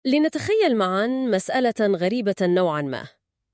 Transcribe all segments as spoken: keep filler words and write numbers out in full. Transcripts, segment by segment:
لنتخيل معا مسألة غريبة نوعا ما.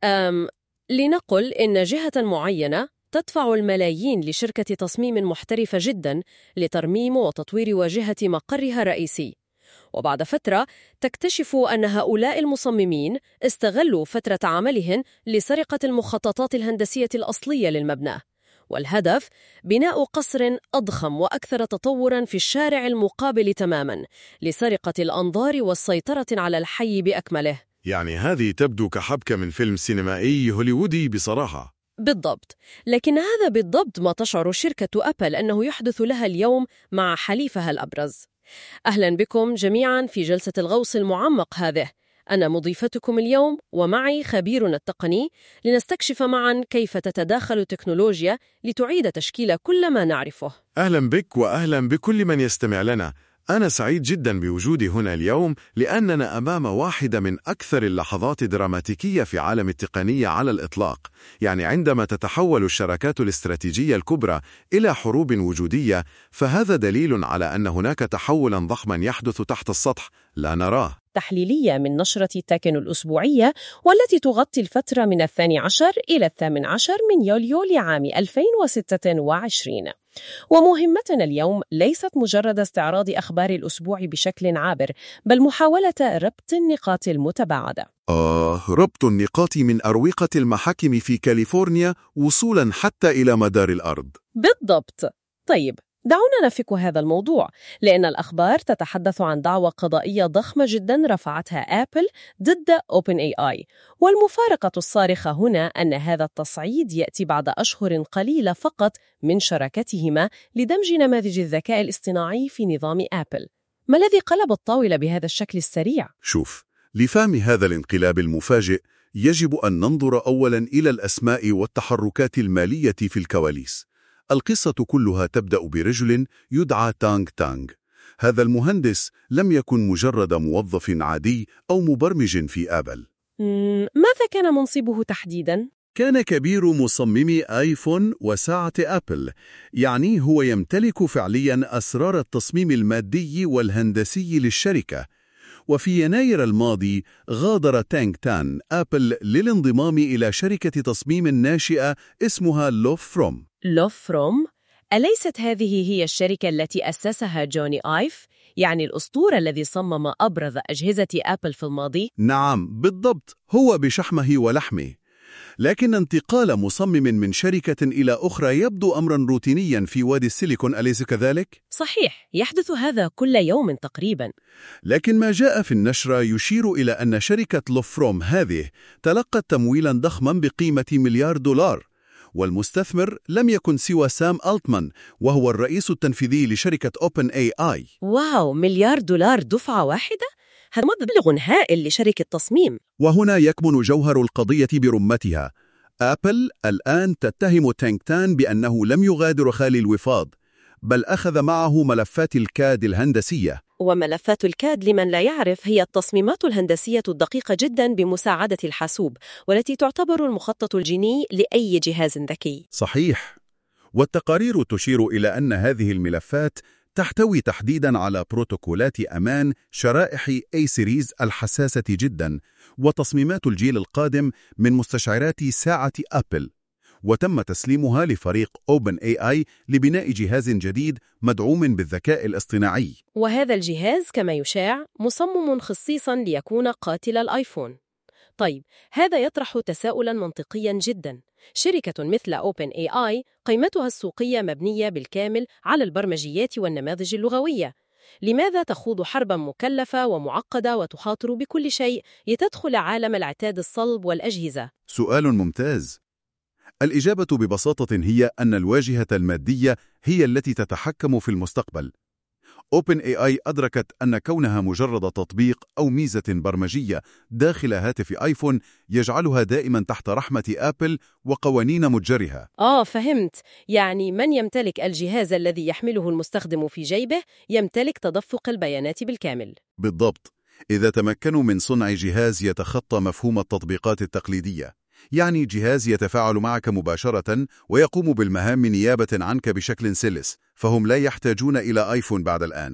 أم لنقل إن جهة معينة تدفع الملايين لشركة تصميم محترفة جدا لترميم وتطوير واجهة مقرها الرئيسي، وبعد فترة تكتشف أن هؤلاء المصممين استغلوا فترة عملهم لسرقة المخططات الهندسية الأصلية للمبنى، والهدف بناء قصر أضخم وأكثر تطوراً في الشارع المقابل تماماً لسرقة الأنظار والسيطرة على الحي بأكمله. يعني هذه تبدو كحبكة من فيلم سينمائي هوليوودي بصراحة. بالضبط، لكن هذا بالضبط ما تشعر شركة أبل أنه يحدث لها اليوم مع حليفها الأبرز. أهلاً بكم جميعاً في جلسة الغوص المعمق هذه. أنا مضيفتكم اليوم ومعي خبيرنا التقني لنستكشف معاً كيف تتداخل التكنولوجيا لتعيد تشكيل كل ما نعرفه. أهلا بك وأهلا بكل من يستمع لنا. أنا سعيد جدا بوجودي هنا اليوم لأننا أمام واحدة من أكثر اللحظات الدراماتيكية في عالم التقنية على الإطلاق. يعني عندما تتحول الشراكات الاستراتيجية الكبرى إلى حروب وجودية، فهذا دليل على أن هناك تحولا ضخما يحدث تحت السطح لا نراه. تحليلية من نشرة تاكن الأسبوعية، والتي تغطي الفترة من الثاني عشر إلى الثامن عشر من يوليو لعام ألفين وستة وعشرين. ومهمتنا اليوم ليست مجرد استعراض أخبار الأسبوع بشكل عابر، بل محاولة ربط النقاط المتباعدة. آه، ربط النقاط من أروقة المحاكم في كاليفورنيا وصولا حتى إلى مدار الأرض. بالضبط. طيب، دعونا نفك هذا الموضوع، لأن الأخبار تتحدث عن دعوى قضائية ضخمة جدا رفعتها آبل ضد أوبن إيه آي، والمفارقة الصارخة هنا أن هذا التصعيد يأتي بعد أشهر قليلة فقط من شراكتهما لدمج نماذج الذكاء الاصطناعي في نظام آبل. ما الذي قلب الطاولة بهذا الشكل السريع؟ شوف، لفهم هذا الانقلاب المفاجئ يجب أن ننظر أولا إلى الأسماء والتحركات المالية في الكواليس. القصة كلها تبدأ برجل يدعى تانغ تانغ. هذا المهندس لم يكن مجرد موظف عادي أو مبرمج في آبل. ماذا كان منصبه تحديداً؟ كان كبير مصمم آيفون وساعة آبل، يعني هو يمتلك فعلياً أسرار التصميم المادي والهندسي للشركة. وفي يناير الماضي غادر تانغ تان آبل للانضمام إلى شركة تصميم ناشئة اسمها لوف فروم. لوف فروم؟ أليست هذه هي الشركة التي أسسها جوني آيف؟ يعني الأسطورة الذي صمم أبرز أجهزة آبل في الماضي؟ نعم بالضبط، هو بشحمه ولحمه. لكن انتقال مصمم من شركة إلى أخرى يبدو أمرا روتينيا في وادي السيليكون، أليس كذلك؟ صحيح، يحدث هذا كل يوم تقريبا. لكن ما جاء في النشرة يشير إلى أن شركة لوف فروم هذه تلقت تمويلا ضخما بقيمة مليار دولار، والمستثمر لم يكن سوى سام ألتمان، وهو الرئيس التنفيذي لشركة أوبن إيه آي. واو، مليار دولار دفعة واحدة؟ هذا مبلغ هائل لشركة تصميم. وهنا يكمن جوهر القضية برمتها. آبل الآن تتهم تانغ تان بأنه لم يغادر خالي الوفاض، بل أخذ معه ملفات الكاد الهندسية. وملفات الكاد لمن لا يعرف هي التصميمات الهندسية الدقيقة جدا بمساعدة الحاسوب، والتي تعتبر المخطط الجيني لأي جهاز ذكي. صحيح، والتقارير تشير إلى أن هذه الملفات تحتوي تحديداً على بروتوكولات أمان شرائح إيه سيريز الحساسة جداً، وتصميمات الجيل القادم من مستشعرات ساعة أبل، وتم تسليمها لفريق أوبن إيه آي لبناء جهاز جديد مدعوم بالذكاء الاصطناعي. وهذا الجهاز كما يشاع مصمم خصيصاً ليكون قاتل الآيفون. طيب، هذا يطرح تساؤلاً منطقياً جداً. شركة مثل أوبن إيه آي قيمتها السوقية مبنية بالكامل على البرمجيات والنماذج اللغوية. لماذا تخوض حرباً مكلفة ومعقدة وتخاطر بكل شيء لتدخل عالم العتاد الصلب والأجهزة؟ سؤال ممتاز. الإجابة ببساطة هي أن الواجهة المادية هي التي تتحكم في المستقبل. أوبن إيه آي أدركت أن كونها مجرد تطبيق أو ميزة برمجية داخل هاتف آيفون يجعلها دائما تحت رحمة آبل وقوانين متجرها. آه فهمت، يعني من يمتلك الجهاز الذي يحمله المستخدم في جيبه يمتلك تدفق البيانات بالكامل. بالضبط، إذا تمكنوا من صنع جهاز يتخطى مفهوم التطبيقات التقليدية، يعني جهاز يتفاعل معك مباشرة ويقوم بالمهام نيابة عنك بشكل سلس، فهم لا يحتاجون إلى آيفون بعد الآن.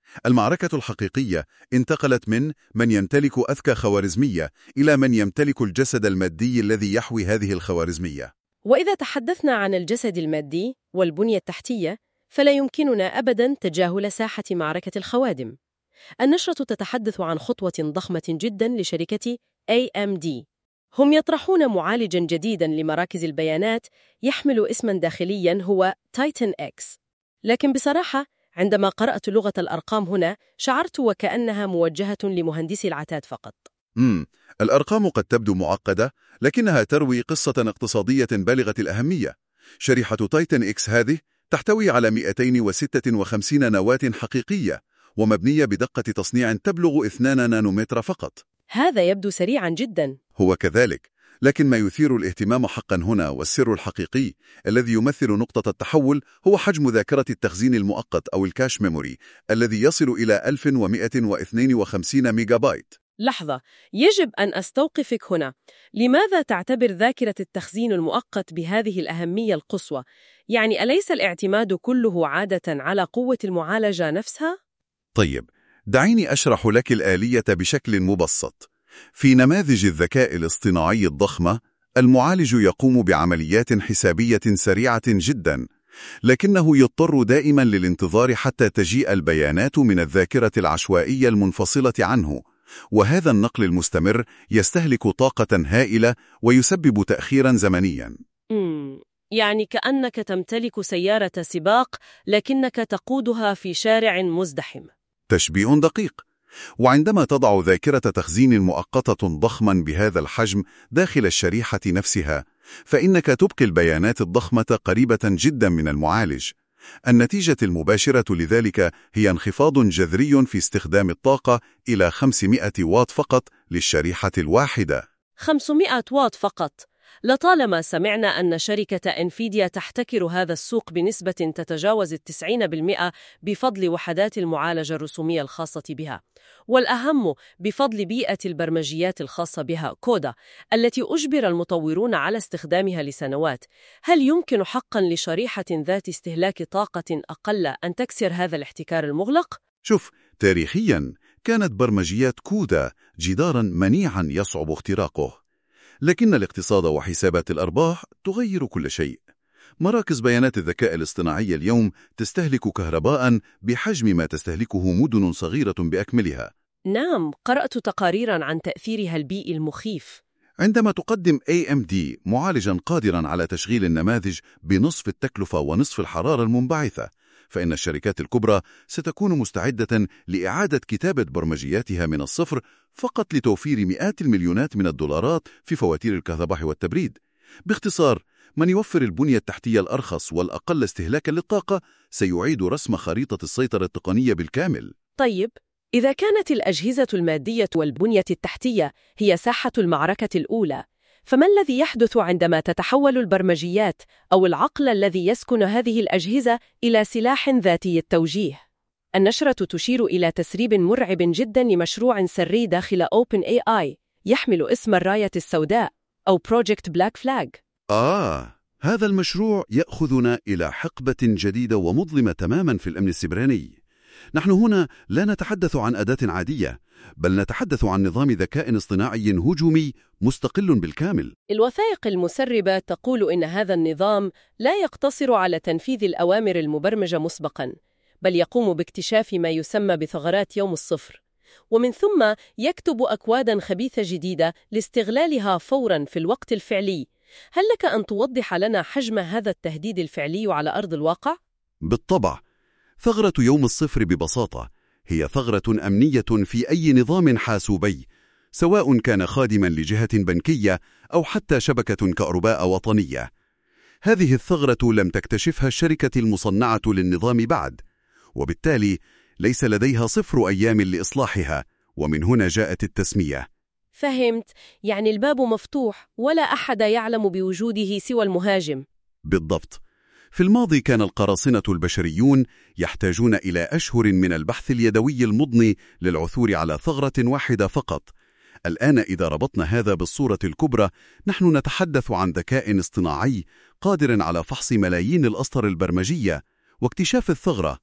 المعركة الحقيقية انتقلت من من يمتلك أذكى خوارزمية إلى من يمتلك الجسد المادي الذي يحوي هذه الخوارزمية. وإذا تحدثنا عن الجسد المادي والبنية التحتية، فلا يمكننا أبداً تجاهل ساحة معركة الخوادم. النشرة تتحدث عن خطوة ضخمة جداً لشركة إيه إم دي. هم يطرحون معالجاً جديداً لمراكز البيانات يحمل اسماً داخلياً هو تايتن إكس. لكن بصراحة عندما قرأت لغة الأرقام هنا شعرت وكأنها موجهة لمهندسي العتاد فقط. مم. الأرقام قد تبدو معقدة، لكنها تروي قصة اقتصادية بالغة الأهمية. شريحة تايتن إكس هذه تحتوي على مئتين وستة وخمسين نواة حقيقية ومبنية بدقة تصنيع تبلغ اثنين نانومتر فقط. هذا يبدو سريعاً جداً. هو كذلك، لكن ما يثير الاهتمام حقا هنا والسر الحقيقي الذي يمثل نقطة التحول هو حجم ذاكرة التخزين المؤقت أو الكاش ميموري الذي يصل إلى ألف ومئة واثنين وخمسين ميجا بايت. لحظة، يجب أن أستوقفك هنا. لماذا تعتبر ذاكرة التخزين المؤقت بهذه الأهمية القصوى؟ يعني أليس الاعتماد كله عادة على قوة المعالجة نفسها؟ طيب، دعيني أشرح لك الآلية بشكل مبسط. في نماذج الذكاء الاصطناعي الضخمة، المعالج يقوم بعمليات حسابية سريعة جدا، لكنه يضطر دائما للانتظار حتى تجيء البيانات من الذاكرة العشوائية المنفصلة عنه، وهذا النقل المستمر يستهلك طاقة هائلة ويسبب تأخيرا زمنيا. مم. يعني كأنك تمتلك سيارة سباق لكنك تقودها في شارع مزدحم. تشبيه دقيق. وعندما تضع ذاكرة تخزين مؤقتة ضخما بهذا الحجم داخل الشريحة نفسها، فإنك تبقي البيانات الضخمة قريبة جدا من المعالج. النتيجة المباشرة لذلك هي انخفاض جذري في استخدام الطاقة إلى خمسمائة واط فقط للشريحة الواحدة. خمسمائة واط فقط. لطالما سمعنا أن شركة إنفيديا تحتكر هذا السوق بنسبة تتجاوز التسعين بالمئة بفضل وحدات المعالجة الرسومية الخاصة بها، والأهم بفضل بيئة البرمجيات الخاصة بها كودا التي أجبر المطورون على استخدامها لسنوات. هل يمكن حقاً لشريحة ذات استهلاك طاقة أقل أن تكسر هذا الاحتكار المغلق؟ شوف، تاريخياً كانت برمجيات كودا جداراً منيعاً يصعب اختراقه، لكن الاقتصاد وحسابات الأرباح تغير كل شيء. مراكز بيانات الذكاء الاصطناعي اليوم تستهلك كهرباء بحجم ما تستهلكه مدن صغيرة بأكملها. نعم، قرأت تقاريراً عن تأثيرها البيئي المخيف. عندما تقدم إيه إم دي معالجاً قادراً على تشغيل النماذج بنصف التكلفة ونصف الحرارة المنبعثة، فإن الشركات الكبرى ستكون مستعدة لإعادة كتابة برمجياتها من الصفر فقط لتوفير مئات المليونات من الدولارات في فواتير الكهرباء والتبريد. باختصار، من يوفر البنية التحتية الأرخص والأقل استهلاكاً للطاقة سيعيد رسم خريطة السيطرة التقنية بالكامل. طيب، إذا كانت الأجهزة المادية والبنية التحتية هي ساحة المعركة الأولى، فما الذي يحدث عندما تتحول البرمجيات أو العقل الذي يسكن هذه الأجهزة إلى سلاح ذاتي التوجيه؟ النشرة تشير إلى تسريب مرعب جدا لمشروع سري داخل أوبن إيه آي يحمل اسم الراية السوداء أو بروجكت بلاك فلاج. آه، هذا المشروع يأخذنا إلى حقبة جديدة ومظلمة تماما في الأمن السيبراني. نحن هنا لا نتحدث عن أداة عادية، بل نتحدث عن نظام ذكاء اصطناعي هجومي مستقل بالكامل. الوثائق المسربة تقول إن هذا النظام لا يقتصر على تنفيذ الأوامر المبرمجة مسبقاً، بل يقوم باكتشاف ما يسمى بثغرات يوم الصفر، ومن ثم يكتب أكواداً خبيثة جديدة لاستغلالها فوراً في الوقت الفعلي. هل لك أن توضح لنا حجم هذا التهديد الفعلي على أرض الواقع؟ بالطبع، ثغرة يوم الصفر ببساطة هي ثغرة أمنية في أي نظام حاسوبي، سواء كان خادماً لجهة بنكية أو حتى شبكة كهرباء وطنية. هذه الثغرة لم تكتشفها الشركة المصنعة للنظام بعد، وبالتالي ليس لديها صفر أيام لإصلاحها، ومن هنا جاءت التسمية. فهمت، يعني الباب مفتوح ولا أحد يعلم بوجوده سوى المهاجم. بالضبط. في الماضي كان القراصنة البشريون يحتاجون إلى أشهر من البحث اليدوي المضني للعثور على ثغرة واحدة فقط. الآن إذا ربطنا هذا بالصورة الكبرى، نحن نتحدث عن ذكاء اصطناعي قادر على فحص ملايين الأسطر البرمجية واكتشاف الثغرة،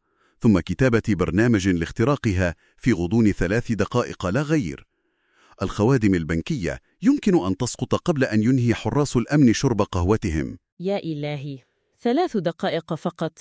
ثم كتابة برنامج لاختراقها في غضون ثلاث دقائق لا غير. الخوادم البنكية يمكن أن تسقط قبل أن ينهي حراس الأمن شرب قهوتهم. يا إلهي، ثلاث دقائق فقط.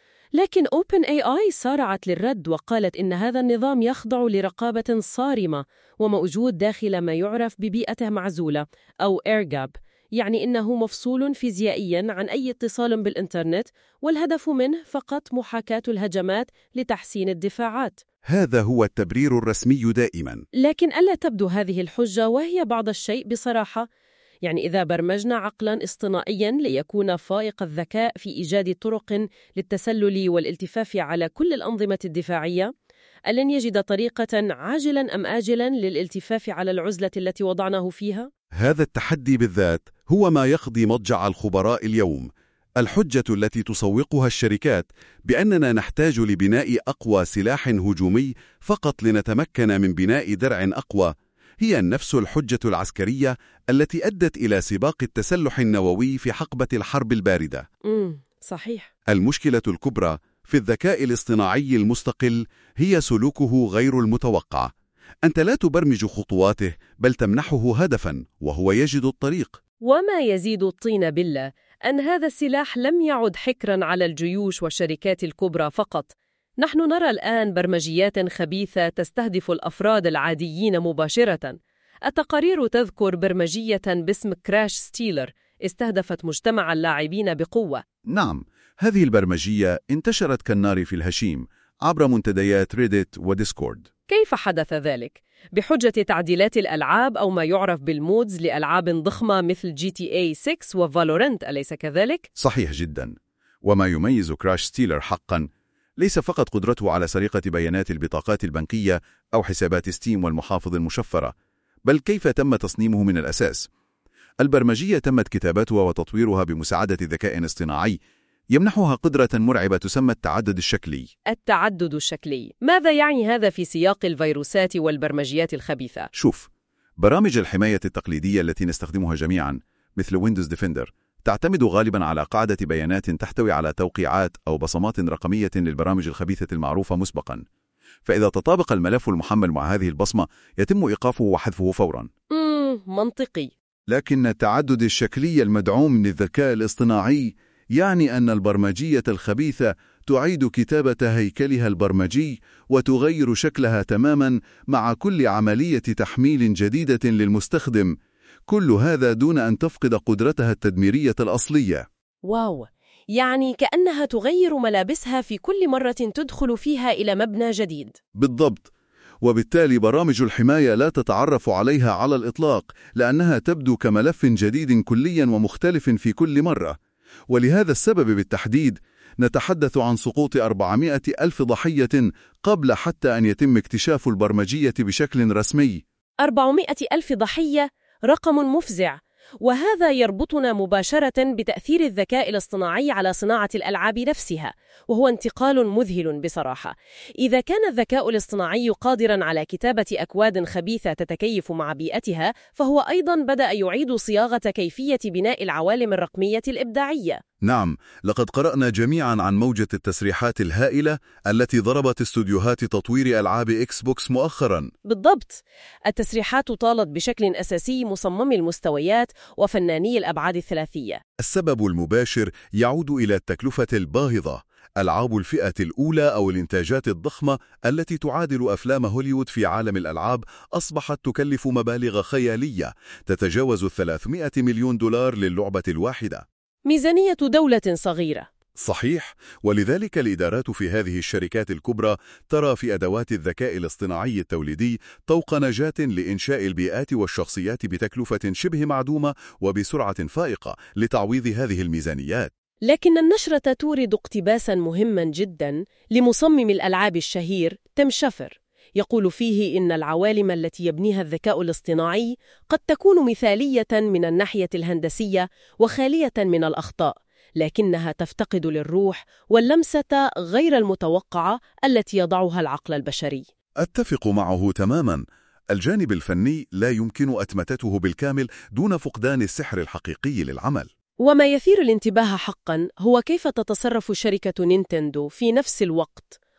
لكن أوبن إيه آي سارعت للرد وقالت إن هذا النظام يخضع لرقابة صارمة وموجود داخل ما يعرف ببيئة معزولة أو إير جاب، يعني إنه مفصول فيزيائياً عن أي اتصال بالإنترنت، والهدف منه فقط محاكاة الهجمات لتحسين الدفاعات. هذا هو التبرير الرسمي دائماً. لكن ألا تبدو هذه الحجة وهي بعض الشيء بصراحة؟ يعني إذا برمجنا عقلاً اصطناعياً ليكون فائق الذكاء في إيجاد طرق للتسلل والالتفاف على كل الأنظمة الدفاعية، ألن يجد طريقة عاجلاً أم آجلاً للالتفاف على العزلة التي وضعناه فيها؟ هذا التحدي بالذات هو ما يقضي مضجع الخبراء اليوم. الحجة التي تسوقها الشركات بأننا نحتاج لبناء أقوى سلاح هجومي فقط لنتمكن من بناء درع أقوى هي نفس الحجة العسكرية التي أدت إلى سباق التسلح النووي في حقبة الحرب الباردة. امم صحيح. المشكلة الكبرى في الذكاء الاصطناعي المستقل هي سلوكه غير المتوقع. أنت لا تبرمج خطواته بل تمنحه هدفاً وهو يجد الطريق. وما يزيد الطين بلة أن هذا السلاح لم يعد حكراً على الجيوش والشركات الكبرى فقط. نحن نرى الآن برمجيات خبيثة تستهدف الأفراد العاديين مباشرة. التقارير تذكر برمجية باسم كراش ستيلر استهدفت مجتمع اللاعبين بقوة. نعم، هذه البرمجية انتشرت كالنار في الهشيم عبر منتديات ريديت وديسكورد. كيف حدث ذلك؟ بحجة تعديلات الألعاب أو ما يعرف بالمودز لألعاب ضخمة مثل جي تي إيه ستة وفالورنت، أليس كذلك؟ صحيح جدا. وما يميز كراش ستيلر حقا ليس فقط قدرته على سرقة بيانات البطاقات البنكية أو حسابات ستيم والمحافظ المشفرة، بل كيف تم تصميمه من الأساس. البرمجية تمت كتابتها وتطويرها بمساعدة ذكاء اصطناعي يمنحها قدرة مرعبة تسمى التعدد الشكلي. التعدد الشكلي، ماذا يعني هذا في سياق الفيروسات والبرمجيات الخبيثة؟ شوف، برامج الحماية التقليدية التي نستخدمها جميعاً مثل ويندوز ديفندر تعتمد غالباً على قاعدة بيانات تحتوي على توقيعات أو بصمات رقمية للبرامج الخبيثة المعروفة مسبقاً. فإذا تطابق الملف المحمل مع هذه البصمة يتم إيقافه وحذفه فوراً. امم منطقي. لكن التعدد الشكلي المدعوم من الذكاء الاصطناعي يعني أن البرمجية الخبيثة تعيد كتابة هيكلها البرمجي وتغير شكلها تماماً مع كل عملية تحميل جديدة للمستخدم، كل هذا دون أن تفقد قدرتها التدميرية الأصلية. واو، يعني كأنها تغير ملابسها في كل مرة تدخل فيها إلى مبنى جديد. بالضبط، وبالتالي برامج الحماية لا تتعرف عليها على الإطلاق لأنها تبدو كملف جديد كلياً ومختلف في كل مرة. ولهذا السبب بالتحديد نتحدث عن سقوط أربعمائة ألف ضحية قبل حتى أن يتم اكتشاف البرمجية بشكل رسمي. أربعمائة ألف ضحية، رقم مفزع، وهذا يربطنا مباشرة بتأثير الذكاء الاصطناعي على صناعة الألعاب نفسها، وهو انتقال مذهل بصراحة. إذا كان الذكاء الاصطناعي قادراً على كتابة أكواد خبيثة تتكيف مع بيئتها، فهو أيضاً بدأ يعيد صياغة كيفية بناء العوالم الرقمية الإبداعية. نعم، لقد قرأنا جميعاً عن موجة التسريحات الهائلة التي ضربت استوديوهات تطوير ألعاب إكس بوكس مؤخراً. بالضبط، التسريحات طالت بشكل أساسي مصممي المستويات وفناني الأبعاد الثلاثية. السبب المباشر يعود إلى التكلفة الباهظة. ألعاب الفئة الأولى أو الإنتاجات الضخمة التي تعادل أفلام هوليوود في عالم الألعاب أصبحت تكلف مبالغ خيالية تتجاوز ثلاثمائة مليون دولار للعبة الواحدة. ميزانية دولة صغيرة. صحيح، ولذلك الإدارات في هذه الشركات الكبرى ترى في أدوات الذكاء الاصطناعي التوليدي طوق نجاة لإنشاء البيئات والشخصيات بتكلفة شبه معدومة وبسرعة فائقة لتعويض هذه الميزانيات. لكن النشرة تورد اقتباساً مهماً جداً لمصمم الألعاب الشهير تيم شافر، يقول فيه إن العوالم التي يبنيها الذكاء الاصطناعي قد تكون مثالية من الناحية الهندسية وخالية من الأخطاء، لكنها تفتقد للروح واللمسة غير المتوقعة التي يضعها العقل البشري. أتفق معه تماماً. الجانب الفني لا يمكن أتمتته بالكامل دون فقدان السحر الحقيقي للعمل. وما يثير الانتباه حقاً هو كيف تتصرف شركة نينتندو في نفس الوقت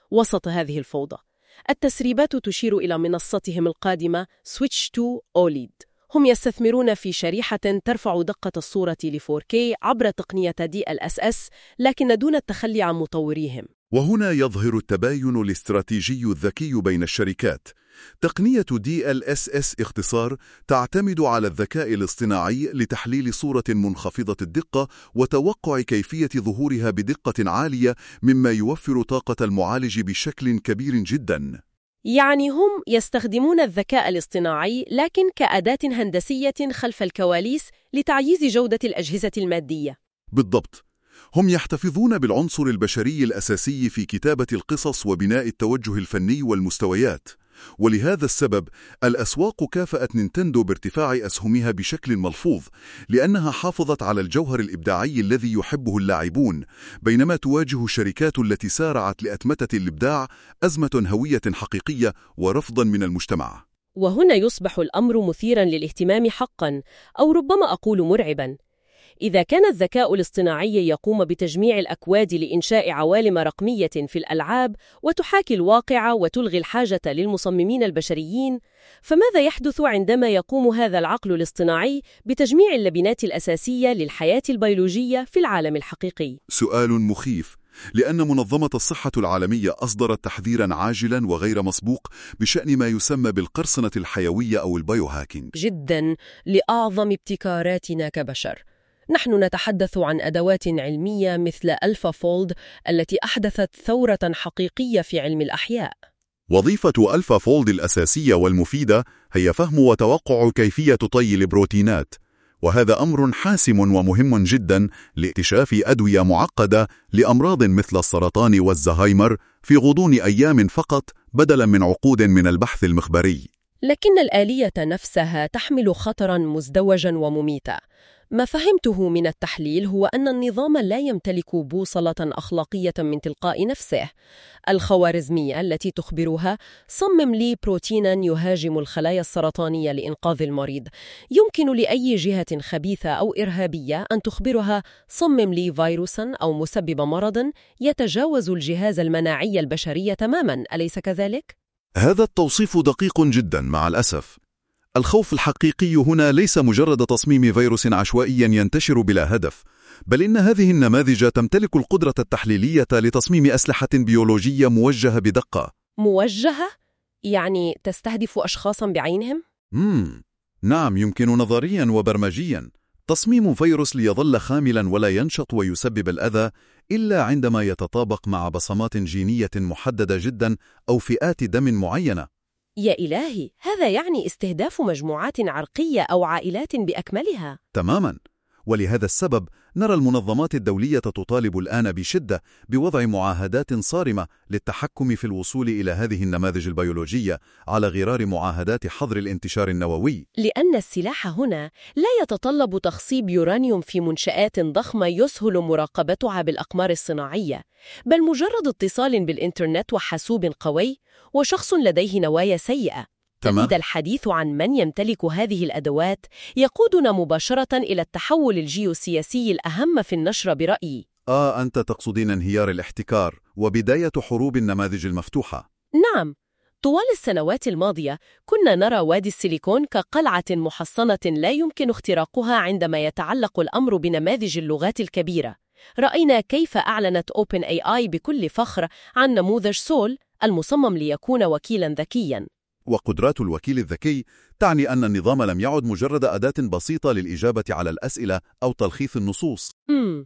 وسط هذه الفوضى. التسريبات تشير إلى منصتهم القادمة سويتش تو أوليد. هم يستثمرون في شريحة ترفع دقة الصورة ل فور كيه عبر تقنية دي إل إس إس، لكن دون التخلي عن مطوريهم. وهنا يظهر التباين الاستراتيجي الذكي بين الشركات. تقنية دي إل إس إس اختصار تعتمد على الذكاء الاصطناعي لتحليل صورة منخفضة الدقة وتوقع كيفية ظهورها بدقة عالية، مما يوفر طاقة المعالج بشكل كبير جداً. يعني هم يستخدمون الذكاء الاصطناعي لكن كأداة هندسية خلف الكواليس لتعزيز جودة الأجهزة المادية. بالضبط. هم يحتفظون بالعنصر البشري الأساسي في كتابة القصص وبناء التوجه الفني والمستويات. ولهذا السبب الأسواق كافأت نينتندو بارتفاع أسهمها بشكل ملحوظ، لأنها حافظت على الجوهر الإبداعي الذي يحبه اللاعبون، بينما تواجه الشركات التي سارعت لأتمتة الإبداع أزمة هوية حقيقية ورفضا من المجتمع. وهنا يصبح الأمر مثيرا للاهتمام حقا، أو ربما أقول مرعبا. إذا كان الذكاء الاصطناعي يقوم بتجميع الأكواد لإنشاء عوالم رقمية في الألعاب وتحاكي الواقع وتلغي الحاجة للمصممين البشريين، فماذا يحدث عندما يقوم هذا العقل الاصطناعي بتجميع اللبنات الأساسية للحياة البيولوجية في العالم الحقيقي؟ سؤال مخيف، لأن منظمة الصحة العالمية أصدرت تحذيراً عاجلاً وغير مسبوق بشأن ما يسمى بالقرصنة الحيوية أو البايوهاكينج. جداً لأعظم ابتكاراتنا كبشر. نحن نتحدث عن أدوات علمية مثل ألفا فولد التي أحدثت ثورة حقيقية في علم الأحياء. وظيفة ألفا فولد الأساسية والمفيدة هي فهم وتوقع كيفية طي البروتينات، وهذا أمر حاسم ومهم جدا لاكتشاف أدوية معقدة لأمراض مثل السرطان والزهايمر في غضون أيام فقط، بدلا من عقود من البحث المخبري. لكن الآلية نفسها تحمل خطرا مزدوجا ومميتا. ما فهمته من التحليل هو أن النظام لا يمتلك بوصلة أخلاقية من تلقاء نفسه. الخوارزمية التي تخبرها صمم لي بروتينا يهاجم الخلايا السرطانية لإنقاذ المريض، يمكن لأي جهة خبيثة أو إرهابية أن تخبرها صمم لي فيروسا أو مسبب مرض يتجاوز الجهاز المناعي البشري تماما، أليس كذلك؟ هذا التوصيف دقيق جدا مع الأسف. الخوف الحقيقي هنا ليس مجرد تصميم فيروس عشوائي ينتشر بلا هدف، بل إن هذه النماذج تمتلك القدرة التحليلية لتصميم أسلحة بيولوجية موجهة بدقة. موجهة؟ يعني تستهدف أشخاصاً بعينهم؟ مم. نعم، يمكن نظرياً وبرمجياً تصميم فيروس ليظل خاملاً ولا ينشط ويسبب الأذى إلا عندما يتطابق مع بصمات جينية محددة جداً أو فئات دم معينة. يا إلهي، هذا يعني استهداف مجموعات عرقية أو عائلات بأكملها. تماماً. ولهذا السبب نرى المنظمات الدولية تطالب الآن بشدة بوضع معاهدات صارمة للتحكم في الوصول إلى هذه النماذج البيولوجية على غرار معاهدات حظر الانتشار النووي. لأن السلاح هنا لا يتطلب تخصيب يورانيوم في منشآت ضخمة يسهل مراقبتها بالأقمار الصناعية، بل مجرد اتصال بالإنترنت وحاسوب قوي وشخص لديه نوايا سيئة. تمام. الحديث عن من يمتلك هذه الأدوات يقودنا مباشرة إلى التحول الجيوسياسي الأهم في النشر برأيي. آه أنت تقصدين انهيار الاحتكار وبداية حروب النماذج المفتوحة. نعم، طوال السنوات الماضية كنا نرى وادي السيليكون كقلعة محصنة لا يمكن اختراقها عندما يتعلق الأمر بنماذج اللغات الكبيرة. رأينا كيف أعلنت أوبن إيه آي بكل فخر عن نموذج سول المصمم ليكون وكيلاً ذكياً. وقدرات الوكيل الذكي تعني أن النظام لم يعد مجرد أداة بسيطة للإجابة على الأسئلة أو تلخيص النصوص. مم.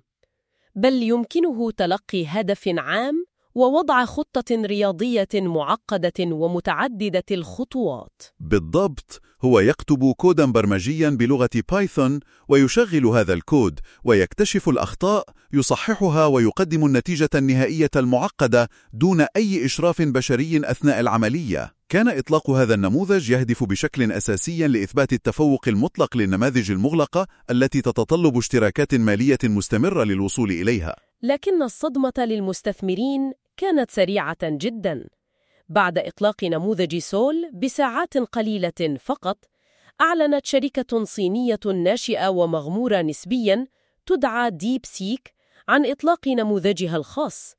بل يمكنه تلقي هدف عام ووضع خطة رياضية معقدة ومتعددة الخطوات. بالضبط، هو يكتب كوداً برمجياً بلغة بايثون ويشغل هذا الكود ويكتشف الأخطاء، يصححها ويقدم النتيجة النهائية المعقدة دون أي إشراف بشري أثناء العملية. كان إطلاق هذا النموذج يهدف بشكل أساسي لإثبات التفوق المطلق للنماذج المغلقة التي تتطلب اشتراكات مالية مستمرة للوصول إليها. لكن الصدمة للمستثمرين كانت سريعة جداً. بعد إطلاق نموذج سول بساعات قليلة فقط، أعلنت شركة صينية ناشئة ومغمورة نسبياً تدعى ديب سيك عن إطلاق نموذجها الخاص.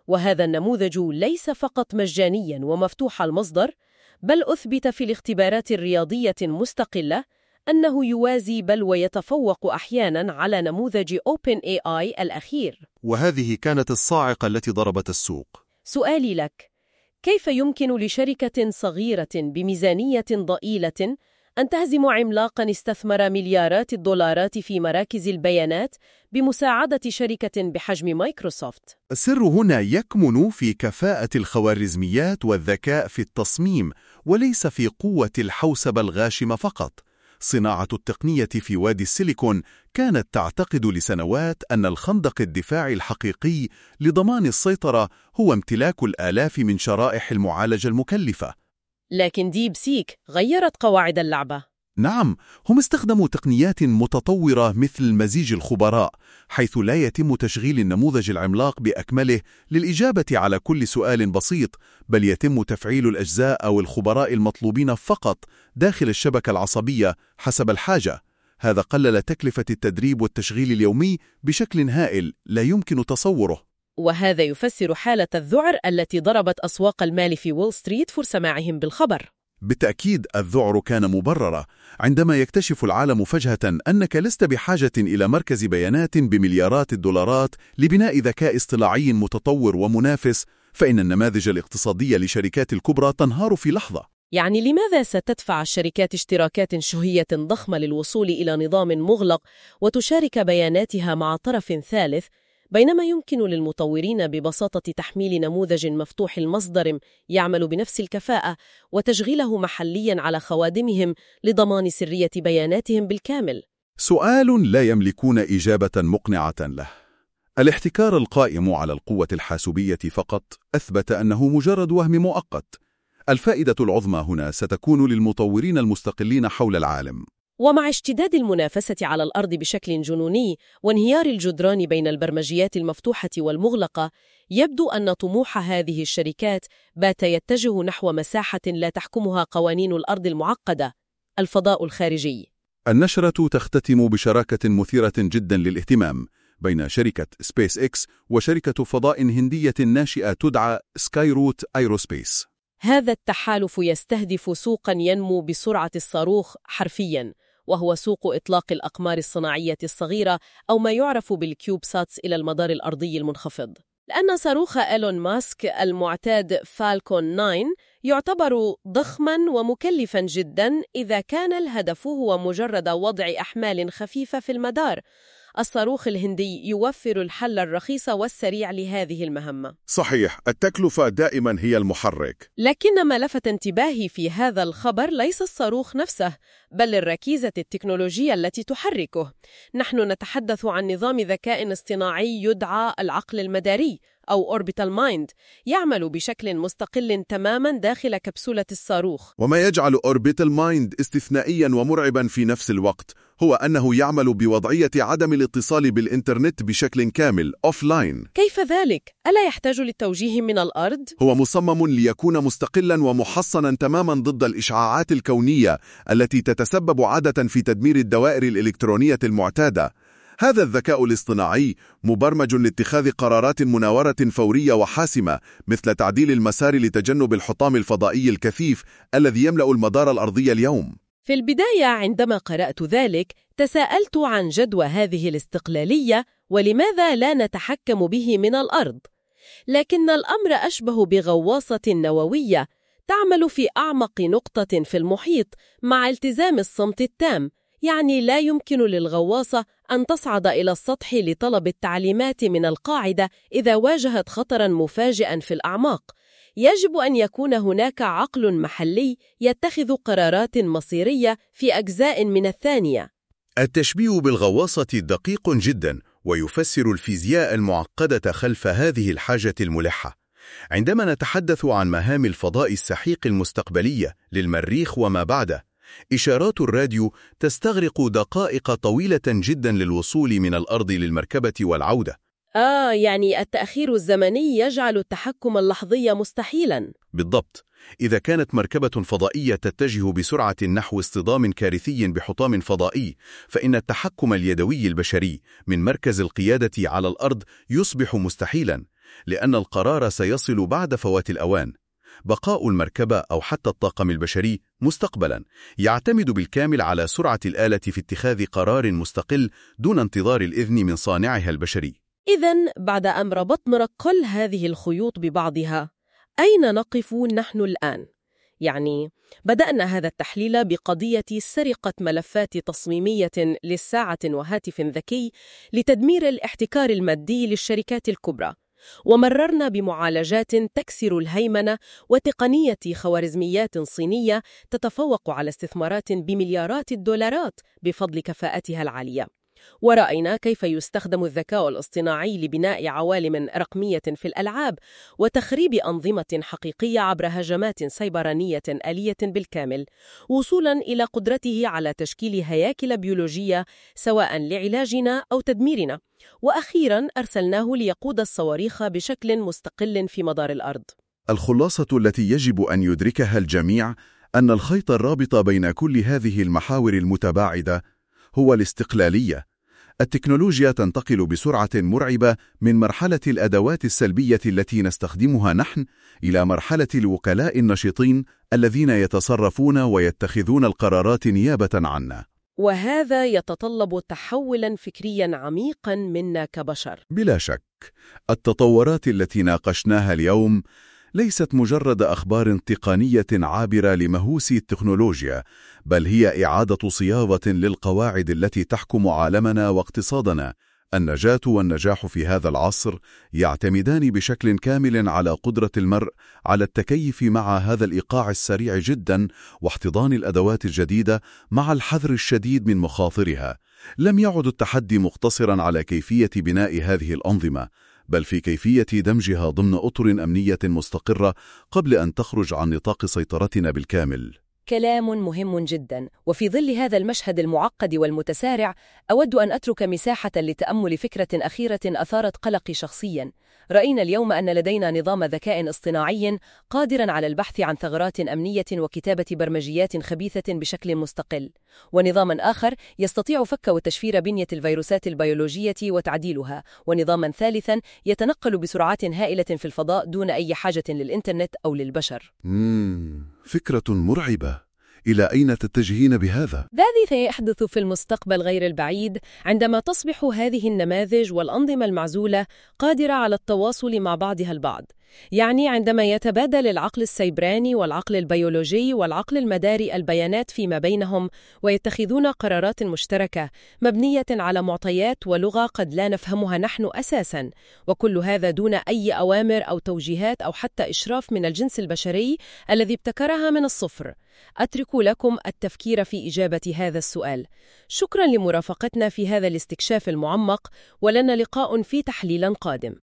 وهذا النموذج ليس فقط مجانياً ومفتوح المصدر، بل أثبت في الاختبارات الرياضية المستقلة أنه يوازي بل ويتفوق أحياناً على نموذج OpenAI الأخير. وهذه كانت الصاعقة التي ضربت السوق. سؤالي لك: كيف يمكن لشركة صغيرة بميزانية ضئيلة أن تهزم عملاقاً استثمر مليارات الدولارات في مراكز البيانات بمساعدة شركة بحجم مايكروسوفت؟ السر هنا يكمن في كفاءة الخوارزميات والذكاء في التصميم، وليس في قوة الحوسبة الغاشمة فقط. صناعة التقنية في وادي السيليكون كانت تعتقد لسنوات أن الخندق الدفاعي الحقيقي لضمان السيطرة هو امتلاك الآلاف من شرائح المعالجة المكلفة. لكن ديب سيك غيرت قواعد اللعبة. نعم، هم استخدموا تقنيات متطورة مثل مزيج الخبراء، حيث لا يتم تشغيل النموذج العملاق بأكمله للإجابة على كل سؤال بسيط، بل يتم تفعيل الأجزاء أو الخبراء المطلوبين فقط داخل الشبكة العصبية حسب الحاجة. هذا قلل تكلفة التدريب والتشغيل اليومي بشكل هائل لا يمكن تصوره. وهذا يفسر حالة الذعر التي ضربت أسواق المال في وول ستريت فور سماعهم بالخبر. بالتأكيد الذعر كان مبررة عندما يكتشف العالم فجأة أنك لست بحاجة إلى مركز بيانات بمليارات الدولارات لبناء ذكاء اصطناعي متطور ومنافس، فإن النماذج الاقتصادية لشركات الكبرى تنهار في لحظة. يعني لماذا ستدفع الشركات اشتراكات شهية ضخمة للوصول إلى نظام مغلق وتشارك بياناتها مع طرف ثالث، بينما يمكن للمطورين ببساطة تحميل نموذج مفتوح المصدر يعمل بنفس الكفاءة وتشغيله محلياً على خوادمهم لضمان سرية بياناتهم بالكامل؟ سؤال لا يملكون إجابة مقنعة له. الاحتكار القائم على القوة الحاسوبية فقط أثبت أنه مجرد وهم مؤقت. الفائدة العظمى هنا ستكون للمطورين المستقلين حول العالم. ومع اشتداد المنافسة على الأرض بشكل جنوني وانهيار الجدران بين البرمجيات المفتوحة والمغلقة، يبدو أن طموح هذه الشركات بات يتجه نحو مساحة لا تحكمها قوانين الأرض المعقدة: الفضاء الخارجي. النشرة تختتم بشراكة مثيرة جدا للاهتمام بين شركة سبيس إكس وشركة فضاء هندية ناشئة تدعى سكاي روت ايروسبيس. هذا التحالف يستهدف سوقاً ينمو بسرعة الصاروخ حرفياً، وهو سوق إطلاق الأقمار الصناعية الصغيرة أو ما يعرف بالكيوب ساتس إلى المدار الأرضي المنخفض. لأن صاروخ إيلون ماسك المعتاد فالكون تسعة يعتبر ضخماً ومكلفاً جداً إذا كان الهدف هو مجرد وضع أحمال خفيفة في المدار. الصاروخ الهندي يوفر الحل الرخيص والسريع لهذه المهمة. صحيح، التكلفة دائما هي المحرك. لكن ما لفت انتباهي في هذا الخبر ليس الصاروخ نفسه، بل الركيزة التكنولوجية التي تحركه. نحن نتحدث عن نظام ذكاء اصطناعي يدعى العقل المداري أو Orbital Mind، يعمل بشكل مستقل تماماً داخل كبسولة الصاروخ. وما يجعل Orbital Mind استثنائياً ومرعباً في نفس الوقت هو أنه يعمل بوضعية عدم الاتصال بالإنترنت بشكل كامل أوفلاين. كيف ذلك؟ ألا يحتاج للتوجيه من الأرض؟ هو مصمم ليكون مستقلاً ومحصناً تماماً ضد الإشعاعات الكونية التي تتسبب عادة في تدمير الدوائر الإلكترونية المعتادة. هذا الذكاء الاصطناعي مبرمج لاتخاذ قرارات مناورة فورية وحاسمة، مثل تعديل المسار لتجنب الحطام الفضائي الكثيف الذي يملأ المدار الأرضي اليوم. في البداية عندما قرأت ذلك تساءلت عن جدوى هذه الاستقلالية ولماذا لا نتحكم به من الأرض. لكن الأمر أشبه بغواصة نووية تعمل في أعمق نقطة في المحيط مع التزام الصمت التام. يعني لا يمكن للغواصة أن تصعد إلى السطح لطلب التعليمات من القاعدة إذا واجهت خطراً مفاجئاً في الأعماق. يجب أن يكون هناك عقل محلي يتخذ قرارات مصيرية في أجزاء من الثانية. التشبيه بالغواصة دقيق جدا ويفسر الفيزياء المعقدة خلف هذه الحاجة الملحة. عندما نتحدث عن مهام الفضاء السحيق المستقبلية للمريخ وما بعده، إشارات الراديو تستغرق دقائق طويلة جدا للوصول من الأرض للمركبة والعودة. آه يعني التأخير الزمني يجعل التحكم اللحظي مستحيلاً. بالضبط. إذا كانت مركبة فضائية تتجه بسرعة نحو اصطدام كارثي بحطام فضائي، فإن التحكم اليدوي البشري من مركز القيادة على الأرض يصبح مستحيلاً. لأن القرار سيصل بعد فوات الأوان. بقاء المركبة أو حتى الطاقم البشري مستقبلا يعتمد بالكامل على سرعة الآلة في اتخاذ قرار مستقل دون انتظار الإذن من صانعها البشري. إذن بعد أن ربطنا كل هذه الخيوط ببعضها، أين نقف نحن الآن؟ يعني بدأنا هذا التحليل بقضية سرقة ملفات تصميمية للساعة وهاتف ذكي لتدمير الاحتكار المادي للشركات الكبرى، ومررنا بمعالجات تكسر الهيمنة وتقنية خوارزميات صينية تتفوق على استثمارات بمليارات الدولارات بفضل كفاءتها العالية. ورأينا كيف يستخدم الذكاء الاصطناعي لبناء عوالم رقمية في الألعاب وتخريب أنظمة حقيقية عبر هجمات سيبرانية آلية بالكامل، وصولاً إلى قدرته على تشكيل هياكل بيولوجية سواء لعلاجنا أو تدميرنا. وأخيراً أرسلناه ليقود الصواريخ بشكل مستقل في مدار الأرض. الخلاصة التي يجب أن يدركها الجميع أن الخيط الرابط بين كل هذه المحاور المتباعدة هو الاستقلالية. التكنولوجيا تنتقل بسرعة مرعبة من مرحلة الأدوات السلبية التي نستخدمها نحن إلى مرحلة الوكلاء النشطين الذين يتصرفون ويتخذون القرارات نيابة عنا. وهذا يتطلب تحولاً فكرياً عميقاً منا كبشر. بلا شك، التطورات التي ناقشناها اليوم ليست مجرد أخبار تقنية عابرة لمهوس التكنولوجيا، بل هي إعادة صياغة للقواعد التي تحكم عالمنا واقتصادنا. النجاة والنجاح في هذا العصر يعتمدان بشكل كامل على قدرة المرء على التكيف مع هذا الإيقاع السريع جدا واحتضان الأدوات الجديدة مع الحذر الشديد من مخاطرها. لم يعد التحدي مقتصرا على كيفية بناء هذه الأنظمة، بل في كيفية دمجها ضمن أطر أمنية مستقرة قبل أن تخرج عن نطاق سيطرتنا بالكامل. كلام مهم جدا. وفي ظل هذا المشهد المعقد والمتسارع، أود أن أترك مساحة لتأمل فكرة أخيرة أثارت قلقي شخصيا. رأينا اليوم أن لدينا نظام ذكاء اصطناعي قادرا على البحث عن ثغرات أمنية وكتابة برمجيات خبيثة بشكل مستقل، ونظاما آخر يستطيع فك وتشفير بنية الفيروسات البيولوجية وتعديلها، ونظاما ثالثا يتنقل بسرعات هائلة في الفضاء دون أي حاجة للإنترنت أو للبشر. مم. فكرة مرعبة. إلى أين تتجهين بهذا؟ ذلك سيحدث في المستقبل غير البعيد عندما تصبح هذه النماذج والأنظمة المعزولة قادرة على التواصل مع بعضها البعض. يعني عندما يتبادل العقل السيبراني والعقل البيولوجي والعقل المداري البيانات فيما بينهم ويتخذون قرارات مشتركة مبنية على معطيات ولغة قد لا نفهمها نحن أساساً، وكل هذا دون أي أوامر أو توجيهات أو حتى إشراف من الجنس البشري الذي ابتكرها من الصفر. أترك لكم التفكير في إجابة هذا السؤال. شكراً لمرافقتنا في هذا الاستكشاف المعمق، ولنا لقاء في تحليل قادم.